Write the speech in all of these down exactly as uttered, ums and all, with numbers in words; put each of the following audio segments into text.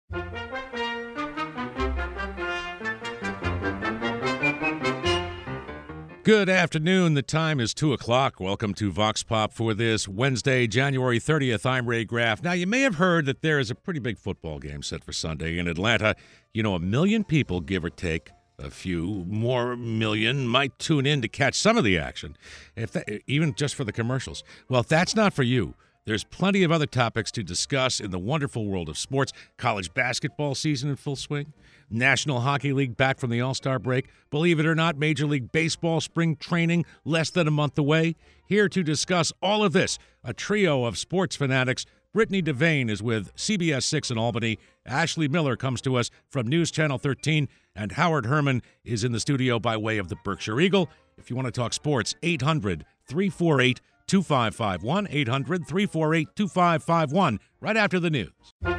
Good afternoon. The time is two o'clock. Welcome to Vox Pop for this Wednesday, January thirtieth. I'm Ray Graff. Now, you may have heard that there is a pretty big football game set for Sunday in Atlanta. You know, a million people, give or take, a few more million, might tune in to catch some of the action, if that, even just for the commercials. Well, if that's not for you, there's plenty of other topics to discuss in the wonderful world of sports. College basketball season in full swing. National Hockey League back from the All-Star break. Believe it or not, Major League Baseball spring training less than a month away. Here to discuss all of this, a trio of sports fanatics. Brittany Devane is with C B S six in Albany. Ashley Miller comes to us from News Channel thirteen. And Howard Herman is in the studio by way of the Berkshire Eagle. If you want to talk sports, eight hundred, three four eight, two five five one, eight hundred, three four eight, two five five one, right after the news.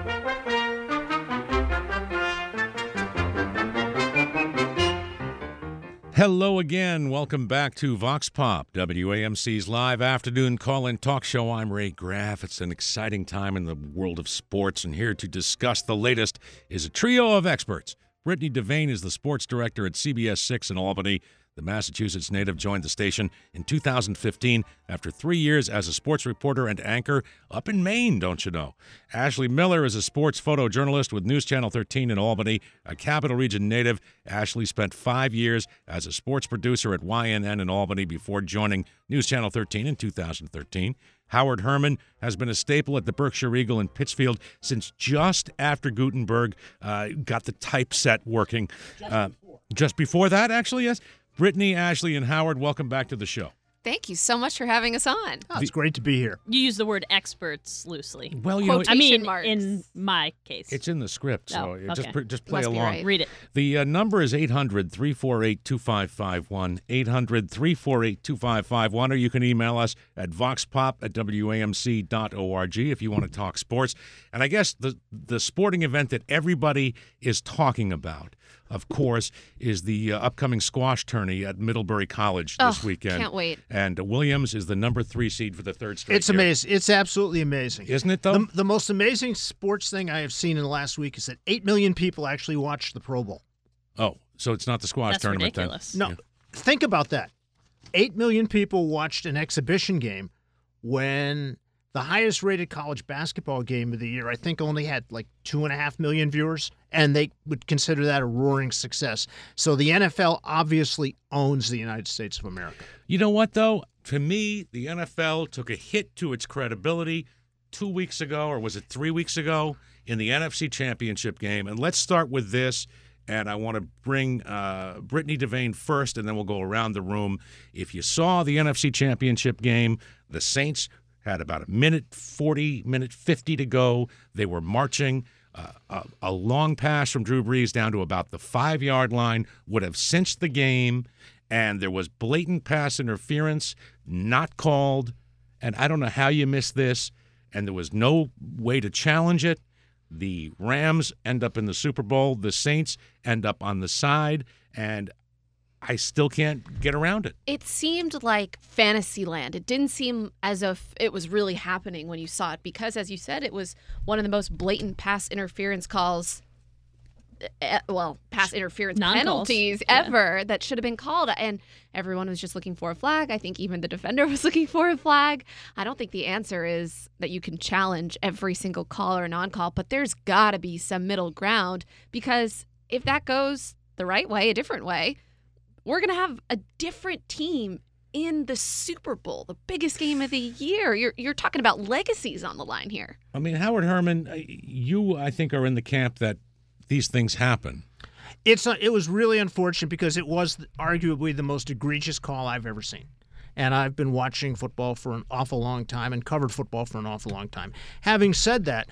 Hello again. Welcome back to Vox Pop, W A M C's live afternoon call-in talk show. I'm Ray Graff. It's an exciting time in the world of sports, and here to discuss the latest is a trio of experts. Brittany Devane is the sports director at C B S six in Albany. The Massachusetts native joined the station in two thousand fifteen after three years as a sports reporter and anchor up in Maine, don't you know? Ashley Miller is a sports photojournalist with News Channel thirteen in Albany, a Capital Region native. Ashley spent five years as a sports producer at Y N N in Albany before joining News Channel thirteen in two thousand thirteen. Howard Herman has been a staple at the Berkshire Eagle in Pittsfield since just after Gutenberg uh, got the typeset working. Just, uh, before. just before that, actually, yes. Brittany, Ashley, and Howard, welcome back to the show. Thank you so much for having us on. Oh, it's great to be here. You use the word experts loosely. Well, you know, I mean, marks. in my case. It's in the script, so oh, okay. just just play Must be along. right. Read it. The uh, number is eight hundred, three four eight, two five five one, eight hundred, three four eight, two five five one, or you can email us at voxpop at W A M C dot org if you want to talk sports. And I guess the, the sporting event that everybody is talking about, of course, is the uh, upcoming squash tourney at Middlebury College this oh, weekend. Can't wait. And Williams is the number three seed for the third straight It's year. amazing. It's absolutely amazing. Isn't it, though? The, the most amazing sports thing I have seen in the last week is that eight million people actually watched the Pro Bowl. Oh, so it's not the squash That's tournament ridiculous. then? No, think about that. eight million people watched an exhibition game when the highest-rated college basketball game of the year, I think, only had like two point five million viewers, and they would consider that a roaring success. So the N F L obviously owns the United States of America. You know what, though? To me, the N F L took a hit to its credibility two weeks ago, or was it three weeks ago, in the N F C Championship game. And let's start with this, and I want to bring uh, Brittany Devane first, and then we'll go around the room. If you saw the N F C Championship game, the Saints had about a minute forty, minute fifty to go. They were marching. Uh, a, a long pass from Drew Brees down to about the five-yard line would have cinched the game, and there was blatant pass interference, not called, and I don't know how you missed this, and there was no way to challenge it. The Rams end up in the Super Bowl. The Saints end up on the side, and I still can't get around it. It seemed like fantasy land. It didn't seem as if it was really happening when you saw it because, as you said, it was one of the most blatant pass interference calls, uh, well, pass interference Non-calls. penalties Yeah. ever that should have been called. And everyone was just looking for a flag. I think even the defender was looking for a flag. I don't think the answer is that you can challenge every single call or non-call, but there's got to be some middle ground because if that goes the right way, a different way, we're going to have a different team in the Super Bowl, the biggest game of the year. You're you're talking about legacies on the line here. I mean, Howard Herman, you, I think, are in the camp that these things happen. It's a, it was really unfortunate because it was arguably the most egregious call I've ever seen. And I've been watching football for an awful long time and covered football for an awful long time. Having said that,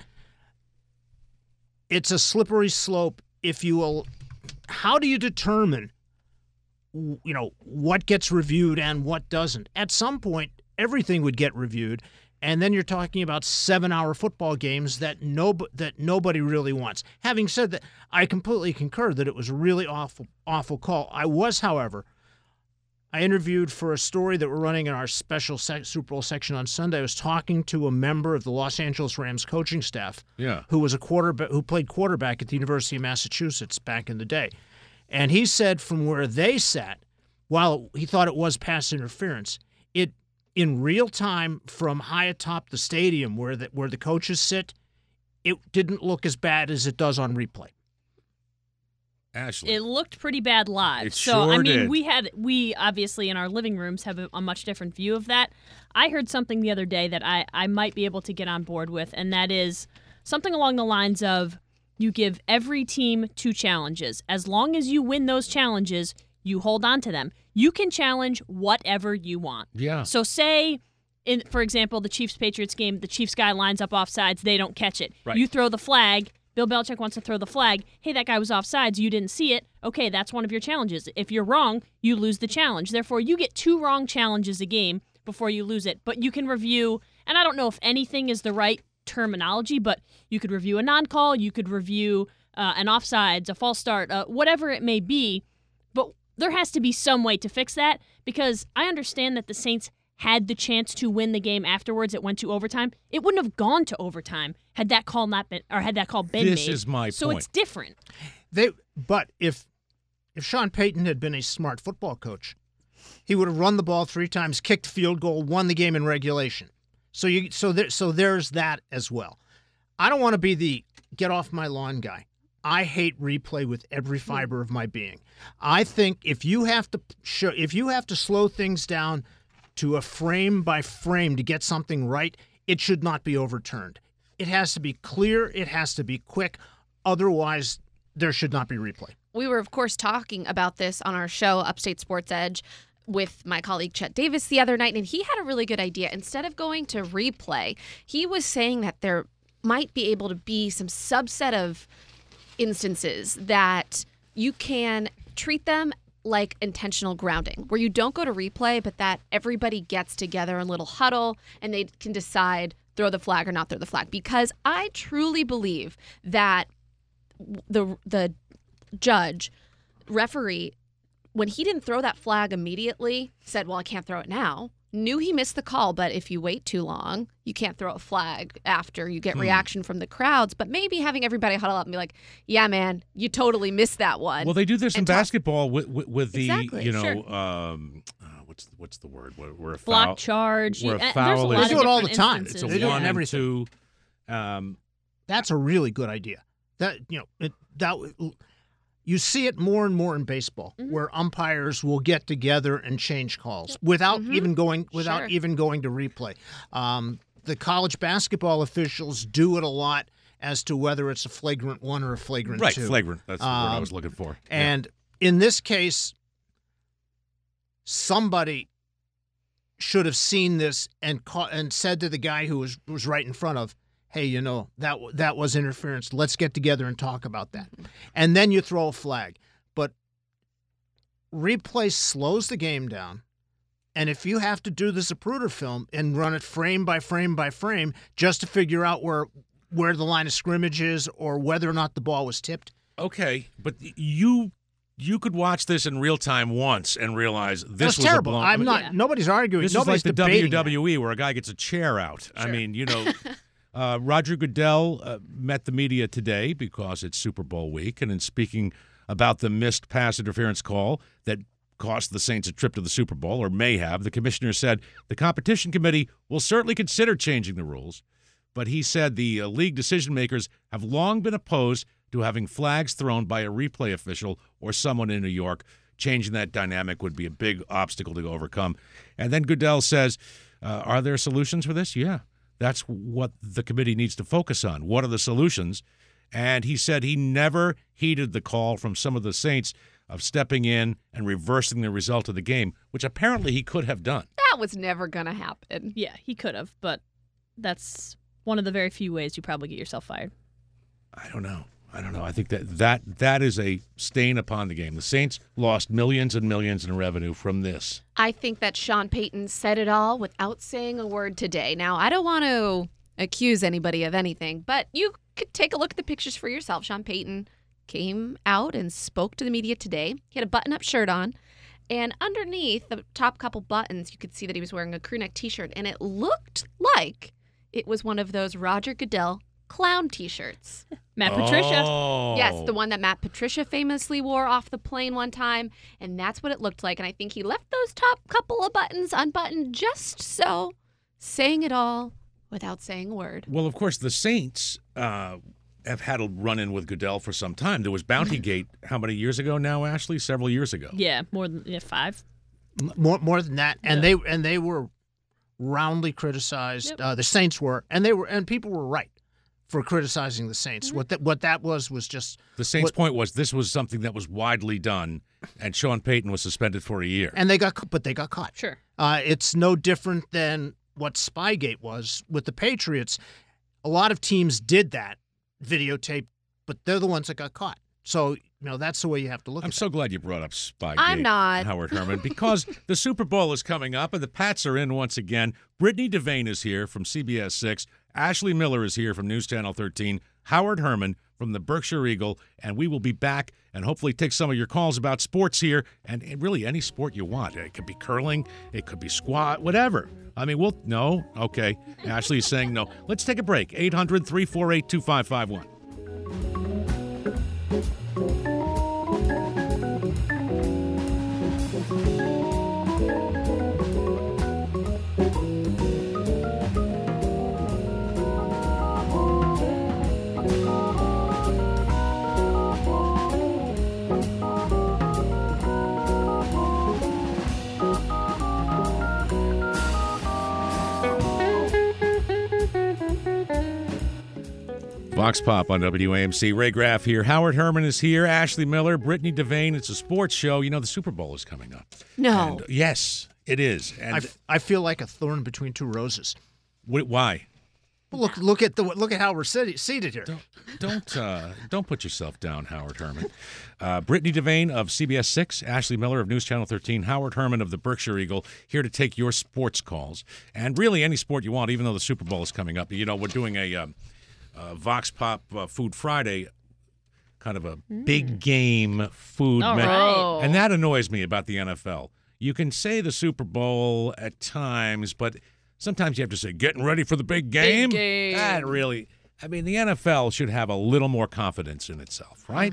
it's a slippery slope if you will. How do you determine, you know, what gets reviewed and what doesn't? At some point, everything would get reviewed, and then you're talking about seven-hour football games that no that nobody really wants. Having said that, I completely concur that it was a really awful, awful call. I was, however, I interviewed for a story that we're running in our special sec- Super Bowl section on Sunday. I was talking to a member of the Los Angeles Rams coaching staff, Yeah. who was a quarterback, who played quarterback at the University of Massachusetts back in the day, and he said from where they sat, while he thought it was pass interference, it in real time from high atop the stadium where the, where the coaches sit, it didn't look as bad as it does on replay. Ashley. It looked pretty bad live. It so sure I mean, did. we had we obviously in our living rooms have a, a much different view of that. I heard something the other day that I I might be able to get on board with, and that is something along the lines of you give every team two challenges. As long as you win those challenges, you hold on to them. You can challenge whatever you want. Yeah. So say, in for example, the Chiefs-Patriots game, the Chiefs guy lines up offsides, they don't catch it. Right. You throw the flag. Bill Belichick wants to throw the flag. Hey, that guy was offsides. You didn't see it. Okay, that's one of your challenges. If you're wrong, you lose the challenge. Therefore, you get two wrong challenges a game before you lose it. But you can review, and I don't know if anything is the right terminology, but you could review a non-call, you could review uh, an offsides, a false start, uh, whatever it may be. But there has to be some way to fix that, because I understand that the Saints had the chance to win the game afterwards. It went to overtime. It wouldn't have gone to overtime had that call not been, or had that call been This made. is my so point. it's different. They, but if if Sean Payton had been a smart football coach, he would have run the ball three times, kicked field goal, won the game in regulation. So you, so there, so there's that as well. I don't want to be the get off my lawn guy. I hate replay with every fiber of my being. I think if you have to show, if you have to slow things down to a frame by frame to get something right, it should not be overturned. It has to be clear. It has to be quick. Otherwise, there should not be replay. We were, of course, talking about this on our show, Upstate Sports Edge, with my colleague Chet Davis the other night, and he had a really good idea. Instead of going to replay, he was saying that there might be able to be some subset of instances that you can treat them like intentional grounding, where you don't go to replay, but that everybody gets together in a little huddle and they can decide throw the flag or not throw the flag. Because I truly believe that the the judge, referee, when he didn't throw that flag immediately, said, well, I can't throw it now. Knew he missed the call, but if you wait too long, you can't throw a flag after you get Hmm. reaction from the crowds. But maybe having everybody huddle up and be like, yeah, man, you totally missed that one. Well, they do this in And talk- basketball with, with, with the, Exactly, you know, sure. um, uh, what's what's the word? Where, where a Block foul, charge. where a Uh, there's foul a is- lot They of do it all different the time. It's a instances. They do it one and everything. two. Um, That's a really good idea. That you know it, that you see it more and more in baseball, Mhm. where umpires will get together and change calls without Mhm. even going without Sure. even going to replay. Um, the college basketball officials do it a lot as to whether it's a flagrant one or a flagrant right, two. flagrant. That's the word I Um, was looking for. And in this case, somebody should have seen this and caught and said to the guy who was was right in front of, hey, you know, that w- that was interference. Let's get together and talk about that. And then you throw a flag. But replay slows the game down. And if you have to do the Zapruder film and run it frame by frame by frame just to figure out where where the line of scrimmage is or whether or not the ball was tipped, yeah. Okay, but you you could watch this in real time once and realize this that's was terrible. A blown, I'm not. Yeah. Nobody's arguing. This is Nobody's like the debating W that. W E where a guy gets a chair out. I Sure. mean, you know, uh, Roger Goodell uh, met the media today because it's Super Bowl week, and in speaking about the missed pass interference call that cost the Saints a trip to the Super Bowl, or may have, the commissioner said the competition committee will certainly consider changing the rules. But he said the uh, league decision makers have long been opposed to having flags thrown by a replay official or someone in New York. Changing that dynamic would be a big obstacle to overcome. And then Goodell says, uh, are there solutions for this? Yeah, that's what the committee needs to focus on. What are the solutions? And he said he never heeded the call from some of the Saints of stepping in and reversing the result of the game, which apparently he could have done. that was never going to happen. Yeah, he could have, but that's one of the very few ways you probably get yourself fired. I don't know. I don't know. I think that that, that is a stain upon the game. The Saints lost millions and millions in revenue from this. I think that Sean Payton said it all without saying a word today. Now, I don't want to accuse anybody of anything, but you could take a look at the pictures for yourself. Sean Payton came out and spoke to the media today. He had a button-up shirt on, And underneath the top couple buttons, you could see that he was wearing a crew neck T-shirt, and it looked like it was one of those Roger Goodell clown T-shirts. Matt Patricia. Oh. Yes, the one that Matt Patricia famously wore off the plane one time, and that's what it looked like. And I think he left those top couple of buttons unbuttoned just so, saying it all without saying a word. Well, of course, the Saints uh, have had a run-in with Goodell for some time. There was Bountygate how many years ago now, Ashley? Several years ago. Yeah, more than yeah, five. M- More more than that, and Yeah. they and they were roundly criticized. Yep. Uh, the Saints were, and they were, and people were right for criticizing the Saints. Mm-hmm. What that what that was was just, The Saints' What- point was this was something that was widely done, and Sean Payton was suspended for a year. and they got, ca- but they got caught. Sure. Uh, it's no different than what Spygate was with the Patriots. A lot of teams did that videotape, but they're the ones that got caught. So, you know, that's the way you have to look I'm at it. so glad you brought up Spygate, I'm not. Howard Herman, because the Super Bowl is coming up and the Pats are in once again. Brittany DeVane is here from C B S six. Ashley Miller is here from News Channel thirteen. Howard Herman from the Berkshire Eagle, and we will be back and hopefully take some of your calls about sports here, and, and really any sport you want. It could be curling, it could be squat, whatever. I mean, we'll no, okay. Ashley is saying no. Let's take a break. eight hundred, three four eight, two five five one. Vox Pop on W A M C. Ray Graff here. Howard Herman is here. Ashley Miller, Brittany DeVane. It's a sports show. You know, the Super Bowl is coming up. No. And, yes, it is. And I, f- I feel like a thorn between two roses. wh- why? Look look at the look at how we're seated, seated here. Don't don't uh, don't put yourself down, Howard Herman. Uh, Brittany DeVane of C B S six, Ashley Miller of News Channel thirteen, Howard Herman of the Berkshire Eagle, here to take your sports calls, and really any sport you want. Even though the Super Bowl is coming up, you know we're doing a um, uh, Vox Pop uh, Food Friday, kind of a big game food All menu, right. and that annoys me about the N F L. You can say the Super Bowl at times, but sometimes you have to say, getting ready for the big game. game. That really, I mean, the N F L should have a little more confidence in itself, right?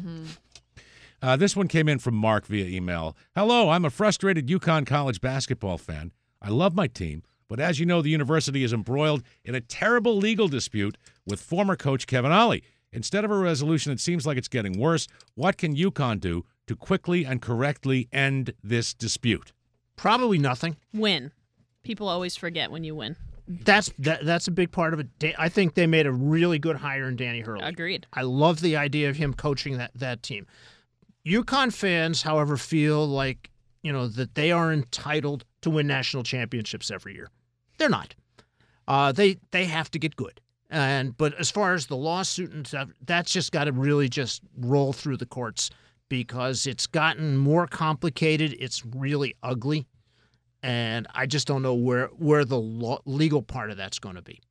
Uh, this one came in from Mark via email. Hello, I'm a frustrated UConn College basketball fan. I love my team, but as you know, the university is embroiled in a terrible legal dispute with former coach Kevin Ollie. Instead of a resolution, it seems like it's getting worse. What can UConn do to quickly and correctly end this dispute? Probably nothing. Win. People always forget when you win. That's that, that's a big part of it. Da- I think they made a really good hire in Danny Hurley. Agreed. I love the idea of him coaching that, that team. UConn fans, however, feel like, you know, that they are entitled to win national championships every year. They're not. Uh, they they have to get good. And but as far as the lawsuit and stuff, that's just got to really just roll through the courts because it's gotten more complicated. It's really ugly. And I just don't know where, where the law, legal part of that's going to be.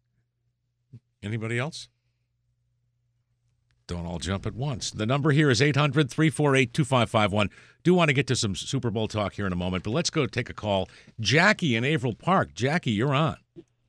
Anybody else? Don't all jump at once. The number here is eight hundred, three four eight, two five five one. Do want to get to some Super Bowl talk here in a moment, but let's go take a call. Jackie in Averill Park. Jackie, you're on.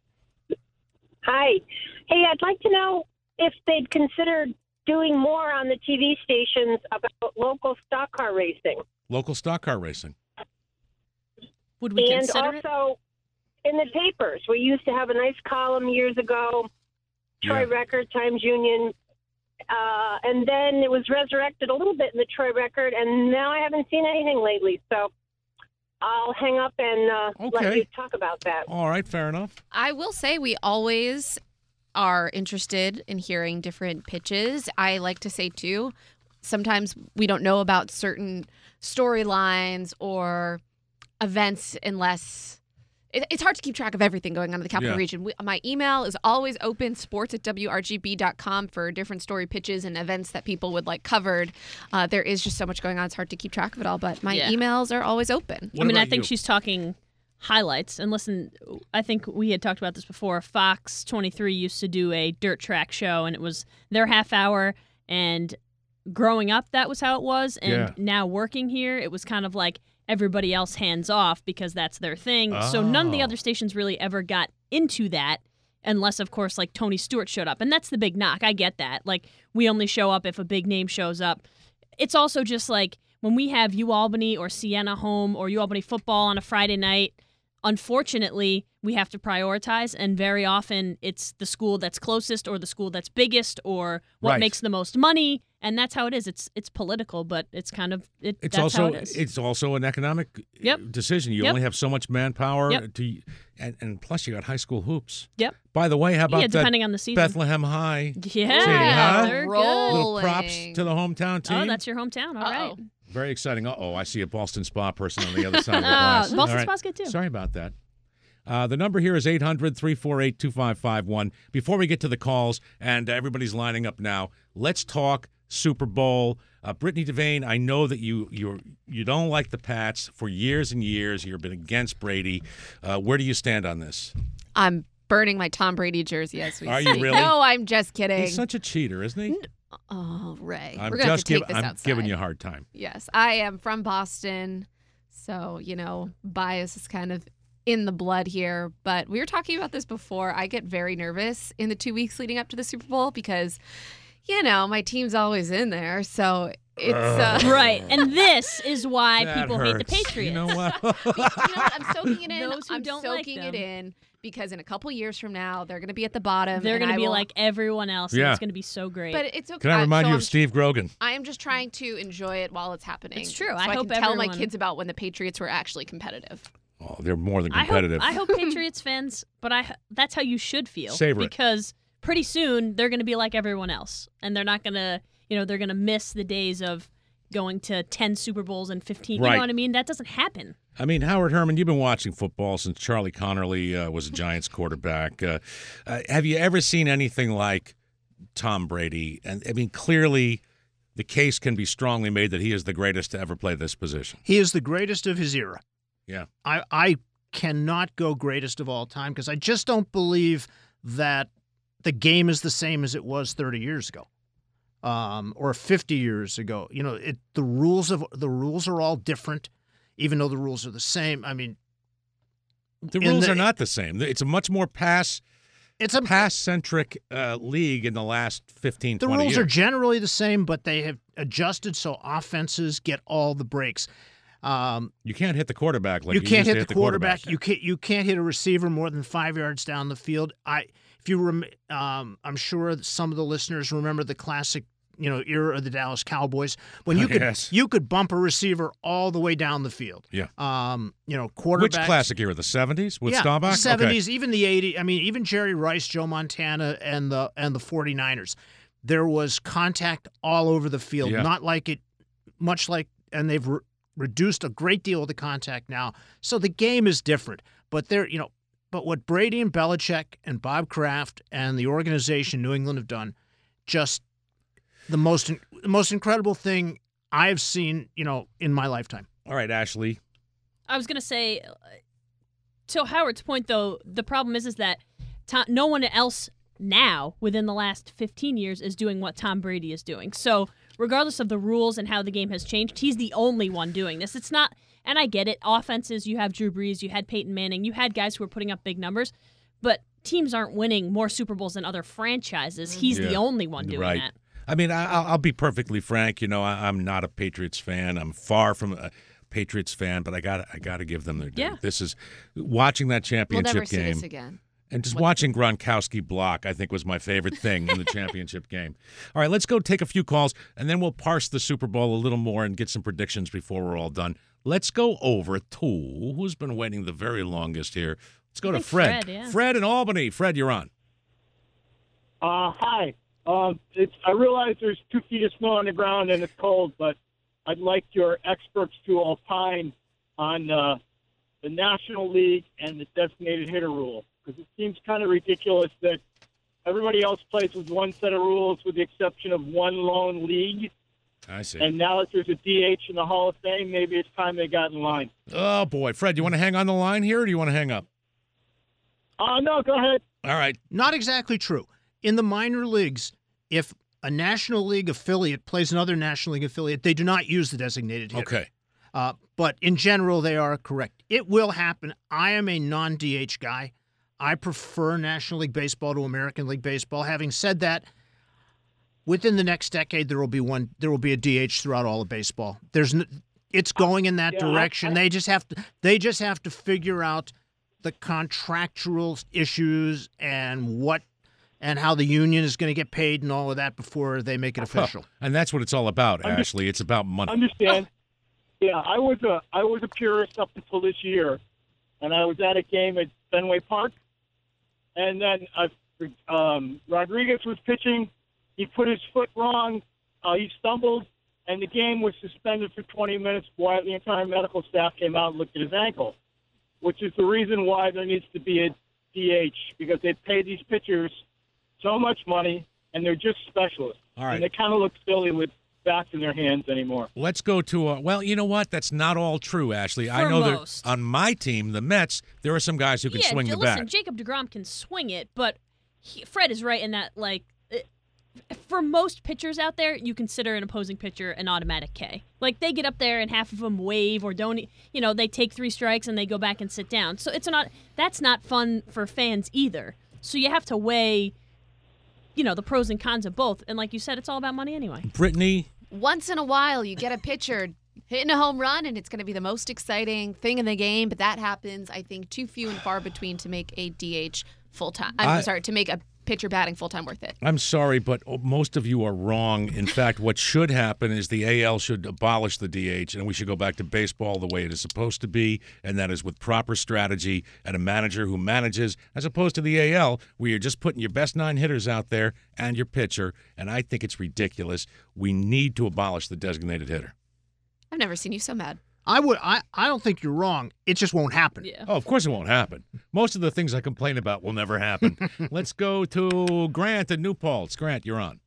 Hi. Hey, I'd like to know if they'd consider doing more on the T V stations about local stock car racing. Local stock car racing. Would we and consider it? also in the papers. We used to have a nice column years ago, Troy Yeah. Record, Times Union, uh, and then it was resurrected a little bit in the Troy Record, and now I haven't seen anything lately. So I'll hang up and uh, Okay. let you talk about that. All right, fair enough. I will say we always are interested in hearing different pitches. I like to say, too, sometimes we don't know about certain storylines or events unless it, it's hard to keep track of everything going on in the capital Yeah. region. We, my email is always open, sports at W R G B dot com, for different story pitches and events that people would like covered. Uh, there is just so much going on. It's hard to keep track of it all, but my Yeah. emails are always open. What I mean, I about think you? she's talking highlights. And listen, I think we had talked about this before. Fox twenty-three used to do a dirt track show, and it was their half hour. And growing up, that was how it was. And Yeah. now working here, it was kind of like everybody else hands off because that's their thing. So none of the Oh. other stations really ever got into that unless, of course, like Tony Stewart showed up. And that's the big knock. I get that. Like, we only show up if a big name shows up. It's also just like when we have UAlbany or Siena home or UAlbany football on a Friday night, unfortunately, we have to prioritize, and very often it's the school that's closest or the school that's biggest or what Right. makes the most money, and that's how it is. It's it's political, but it's kind of it. It's that's also how it is. it's also an economic uh, Yep. decision. You Yep. only have so much manpower Yep. to, and, and plus you got high school hoops. Yep. By the way, how about Yeah, that depending on the season. Bethlehem High? Yeah, huh? they're good. Little props Rolling. to the hometown team. Oh, that's your hometown. All right. Uh-oh. Very exciting. Uh oh, I see a Boston Spa person on the other side of the Oh, glass. Boston All right. Spa's good too. Sorry about that. Uh, the number here is eight hundred, three four eight, two five five one. Before we get to the calls, and everybody's lining up now, let's talk Super Bowl. Uh, Brittany Devane, I know that you you you don't like the Pats for years and years. You've been against Brady. Uh, where do you stand on this? I'm burning my Tom Brady jersey as we Are you speak. really? No, I'm just kidding. He's such a cheater, isn't he? Oh, Ray. I'm We're gonna have just to take give- this I'm outside. giving you a hard time. Yes, I am from Boston, so you know bias is kind of in the blood here. But we were talking about this before. I get very nervous in the two weeks leading up to the Super Bowl because, you know, my team's always in there. So it's uh, Right. And this is why That people hate the hurts. Patriots. You know what? you know what? I'm soaking it in. Those who I'm don't like soaking it them. in because in a couple years from now they're going to be at the bottom. They're and going to I be will- like everyone else, and Yeah. it's going to be so great. But it's okay. Can I remind so you I'm of Steve Grogan? I am just trying to enjoy it while it's happening. It's true. So I I, hope can tell my everyone- kids about when the Patriots were actually competitive. Oh, they're more than I hope, competitive. I hope Patriots fans, but I that's how you should feel. Savor it. Because pretty soon they're going to be like everyone else, and they're not going to, you know, they're going to miss the days of going to ten Super Bowls and fifteen. You Right. know what I mean? That doesn't happen. I mean, Howard Herman, you've been watching football since Charlie Connerly uh, was a Giants quarterback. Uh, uh, have you ever seen anything like Tom Brady? And I mean, clearly, the case can be strongly made that he is the greatest to ever play this position. He is the greatest of his era. Yeah. I, I cannot go greatest of all time because I just don't believe that the game is the same as it was thirty years ago, um, or fifty years ago. You know, it the rules of the rules are all different, even though the rules are the same. I mean, The In rules the- are not the same. It's a much more pass it's a pass centric uh, league in the last fifteen, The twenty rules years. are generally the same, but they have adjusted so offenses get all the breaks. Um, you can't hit the quarterback like you you can't used to hit the the quarterback. quarterback. You can't. You can't hit a receiver more than five yards down the field. I, if you rem, um, I'm sure that some of the listeners remember the classic, you know, era of the Dallas Cowboys when you could Yes. you could bump a receiver all the way down the field. Yeah. Um, you know, Which quarterback. classic era? The seventies with yeah, Staubach? Okay. seventies, even the eighties. I mean, even Jerry Rice, Joe Montana, and the and the 49ers. There was contact all over the field, Yeah. not like it, much like, and they've re- reduced a great deal of the contact now. So the game is different. But they're, you know, but what Brady and Belichick and Bob Kraft and the organization New England have done, just the most the most incredible thing I've seen, you know, in my lifetime. All right, Ashley. I was going to say, uh, to Howard's point, though, the problem is is that Tom, no one else now, within the last fifteen years, is doing what Tom Brady is doing. So regardless of the rules and how the game has changed, he's the only one doing this. It's not, and I get it, offenses, you have Drew Brees, you had Peyton Manning, you had guys who were putting up big numbers, but teams aren't winning more Super Bowls than other franchises. He's Yeah. the only one doing Right. that. I mean, I, I'll, I'll be perfectly frank. You know, I, I'm not a Patriots fan. I'm far from a Patriots fan, but I got I got to give them their due. Yeah. This is watching that We'll championship never see game this again. and just watching Gronkowski block. I think was my favorite thing in the championship game. All right, let's go take a few calls and then we'll parse the Super Bowl a little more and get some predictions before we're all done. Let's go over to who's been waiting the very longest here. Let's go I to think Fred. Fred, yeah. Fred in Albany. Fred, you're on. Uh, hi. Um, it's, I realize there's two feet of snow on the ground and it's cold, but I'd like your experts to opine on uh, the National League and the designated hitter rule, because it seems kind of ridiculous that everybody else plays with one set of rules with the exception of one lone league, I see. and now that there's a D H in the Hall of Fame, maybe it's time they got in line. Oh boy, Fred, you want to hang on the line here, or do you want to hang up? Uh, no, go ahead. All right. Not exactly true. In the minor leagues, if a National League affiliate plays another National League affiliate, they do not use the designated hitter. Okay. Uh, but in general, they are correct. It will happen. I am a non-D H guy. I prefer National League Baseball to American League Baseball. Having said that, within the next decade, there will be one. There will be a D H throughout all of baseball. There's, n- it's going in that Yeah, direction. I- I- they just have to. They just have to figure out the contractual issues and what, and how the union is going to get paid and all of that before they make it official. And that's what it's all about, Under- Ashley. It's about money. Understand? Yeah, I was a I was a purist up until this year, and I was at a game at Fenway Park, and then uh, um, Rodriguez was pitching. He put his foot wrong. Uh, he stumbled, and the game was suspended for twenty minutes while the entire medical staff came out and looked at his ankle, which is the reason why there needs to be a D H, because they pay these pitchers so much money, and they're just specialists. All right. And they kind of look silly with bats in their hands anymore. Let's go to a, well, you know what? That's not all true, Ashley. I For know most. that on my team, the Mets, there are some guys who can yeah, swing j- the listen, bat. Jacob deGrom can swing it, but he, Fred is right in that, like, uh, for most pitchers out there, you consider an opposing pitcher an automatic K. Like, they get up there and half of them wave or don't, e- you know, they take three strikes and they go back and sit down. So it's not, that's not fun for fans either. So you have to weigh, you know, the pros and cons of both. And like you said, it's all about money anyway. Brittany, Once in a while, you get a pitcher hitting a home run, and it's going to be the most exciting thing in the game. But that happens, I think, too few and far between to make a D H full time. I'm I- sorry, to make a pitcher batting full time worth it. I'm sorry, but most of you are wrong. In fact, what should happen is the A L should abolish the D H, and we should go back to baseball the way it is supposed to be, and that is with proper strategy and a manager who manages, as opposed to the A L, where you're just putting your best nine hitters out there and your pitcher, and I think it's ridiculous. We need to abolish the designated hitter. I've never seen you so mad. I would. I, I don't think you're wrong. It just won't happen. Yeah. Oh, of course it won't happen. Most of the things I complain about will never happen. Let's go to Grant at New Paltz. Grant, you're on.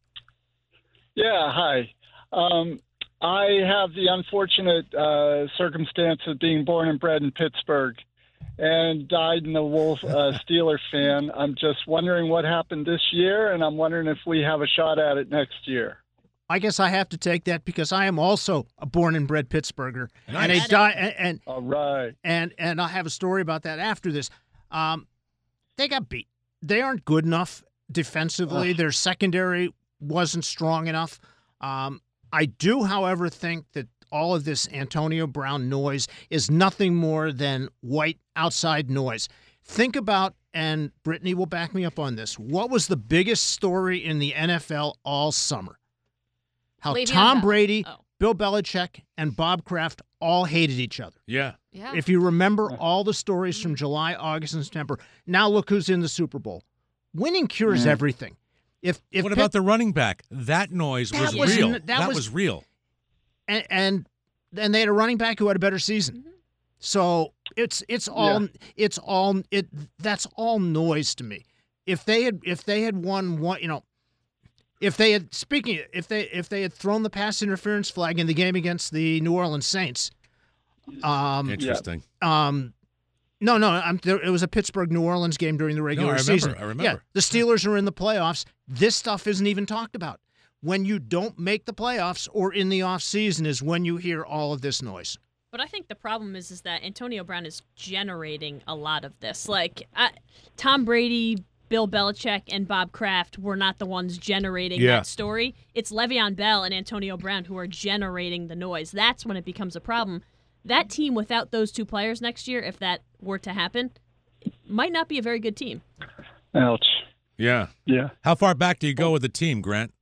Yeah, hi. Um, I have the unfortunate uh, circumstance of being born and bred in Pittsburgh and died in a Wolf uh, Steeler fan. I'm just wondering what happened this year, and I'm wondering if we have a shot at it next year. I guess I have to take that because I am also a born and bred Pittsburgher, and a Nice. di- and, and All right. and and I'll have a story about that after this. Um, they got beat. They aren't good enough defensively. Ugh. Their secondary wasn't strong enough. Um, I do, however, think that all of this Antonio Brown noise is nothing more than white outside noise. Think about, and Brittany will back me up on this, what was the biggest story in the N F L all summer? How Le'Veon Tom Bell. Brady, Oh. Bill Belichick, and Bob Kraft all hated each other. Yeah. Yeah. If you remember all the stories from July, August, and September, now look who's in the Super Bowl. Winning cures Yeah. everything. If if What Pitt- about the running back? That noise That was, was real. n- that that was- was real. and, and and they had a running back who had a better season. So it's it's all it's all it that's all noise to me. If they had if they had won one, you know, if they had speaking if they if they had thrown the pass interference flag in the game against the New Orleans Saints, um, Interesting. um, no, no, I'm, there, it was a Pittsburgh New Orleans game during the regular I remember, season. I remember. Yeah, the Steelers are in the playoffs. This stuff isn't even talked about. When you don't make the playoffs or in the off season is when you hear all of this noise. But I think the problem is is that Antonio Brown is generating a lot of this. Like I, Tom Brady, Bill Belichick, and Bob Kraft were not the ones generating Yeah. that story. It's Le'Veon Bell and Antonio Brown who are generating the noise. That's when it becomes a problem. That team without those two players next year, if that were to happen, it might not be a very good team. Ouch. Yeah. Yeah. How far back do you go with the team, Grant?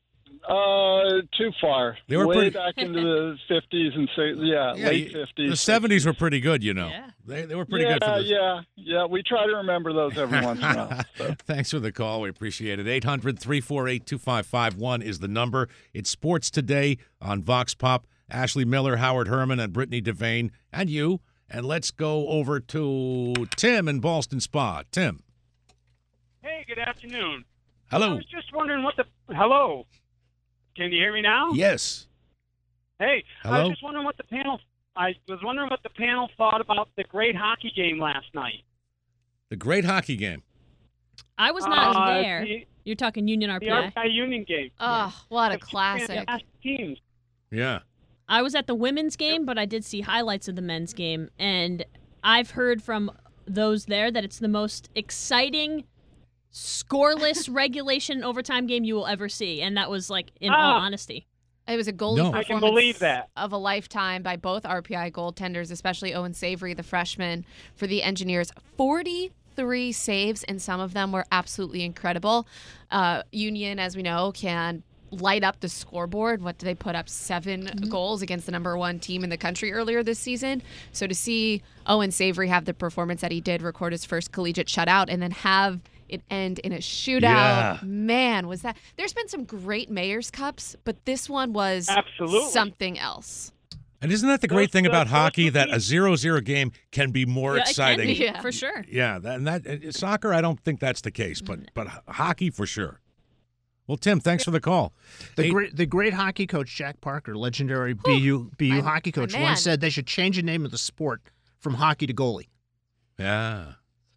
Uh, too far. They were way pretty- back into the fifties and say, yeah, late you- fifties. The seventies were pretty good, you know. Yeah. They, they were pretty yeah, good for this. yeah, yeah. We try to remember those every once in a while. So. Thanks for the call. We appreciate it. eight hundred, three four eight, two five five one is the number. It's Sports Today on Vox Pop. Ashley Miller, Howard Herman, and Brittany Devane, and you. And let's go over to Tim in Ballston Spa. Tim. Hey, good afternoon. I Hello. was just wondering what the hello. Can you hear me now? Yes. Hey, I Hello? was just wondering what the panel. I was wondering what the panel thought about the great hockey game last night. The great hockey game. I was not Uh, there. The, You're talking Union R the P I. R P I Union game. Oh, what a The two classic. fantastic teams. Yeah. I was at the women's game, but I did see highlights of the men's game, and I've heard from those there that it's the most exciting, scoreless regulation overtime game you will ever see, and that was like in Ah. all honesty. It was a goalie No. performance I can believe that. of a lifetime by both R P I goaltenders, especially Owen Savory, the freshman for the Engineers. forty-three saves, and some of them were absolutely incredible. Uh, Union, as we know, can light up the scoreboard. What did they put up? Seven Mm-hmm. goals against the number one team in the country earlier this season. So to see Owen Savory have the performance that he did, record his first collegiate shutout, and then have it end in a shootout. Yeah. Man, was that... There's been some great Mayor's Cups, but this one was Absolutely. something else. And isn't that the great Those- thing about those- hockey, those that would a zero-zero game can be more Yeah, it can exciting? be, Yeah. for sure. Yeah, that, and that uh, soccer, I don't think that's the case, but but h- hockey for sure. Well, Tim, thanks for the call. The Eight- great, the great hockey coach Jack Parker, legendary B U B U my- hockey coach, my man. once said they should change the name of the sport from hockey to goalie. Yeah.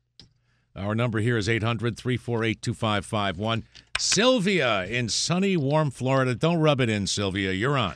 Our number here is eight hundred, three four eight, two five five one. Sylvia in sunny, warm Florida. Don't rub it in, Sylvia. You're on.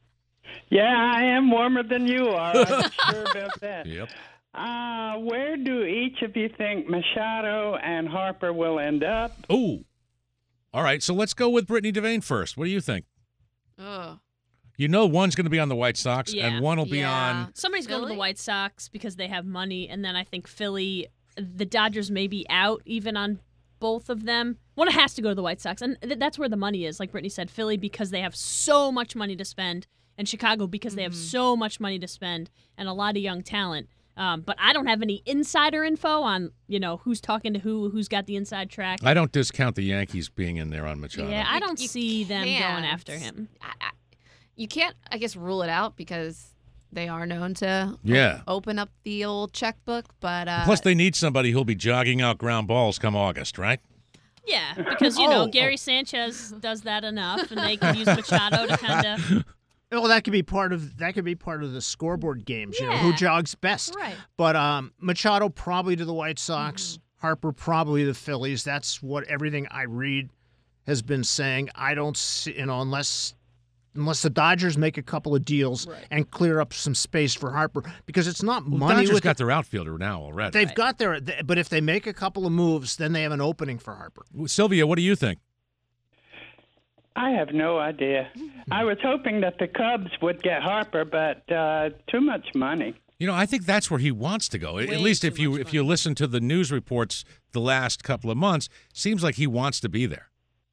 Yeah, I am warmer than you are. I'm sure about that. Yep. Uh, where do each of you think Machado and Harper will end up? Oh. All right, so let's go with Brittany Devane first. What do you think? Ugh. You know one's going to be on the White Sox, Yeah. and one will be Yeah. on... Somebody's going to Philly? the White Sox because they have money, and then I think Philly, the Dodgers may be out even on both of them. One has to go to the White Sox, and th- that's where the money is. Like Brittany said, Philly because they have so much money to spend, and Chicago because they have so much money to spend and a lot of young talent. Um, but I don't have any insider info on, you know, who's talking to who, who's got the inside track. I don't discount the Yankees being in there on Machado. Yeah, I You- don't you see them going can't. after him. I, I, you can't, I guess, rule it out because they are known to Yeah. o- open up the old checkbook. But uh, Plus, they need somebody who'll be jogging out ground balls come August, right? Yeah, because, you know, Oh, Gary Sanchez does that enough, and they can use Machado to kind of... Well, that could be part of that could be part of the scoreboard games. You know, who Yeah. jogs best. Right. But um, Machado probably to the White Sox. Mm-hmm. Harper probably the Phillies. That's what everything I read has been saying. I don't see, you know, unless unless the Dodgers make a couple of deals Right. and clear up some space for Harper, because it's not Well, money. Dodgers with got their outfielder now already. They've Right. got their, but if they make a couple of moves, then they have an opening for Harper. Sylvia, what do you think? I have no idea. I was hoping that the Cubs would get Harper, but uh, too much money. You know, I think that's where he wants to go. At Way least too if you much if you listen to the news reports the last couple of months, seems like he wants to be there.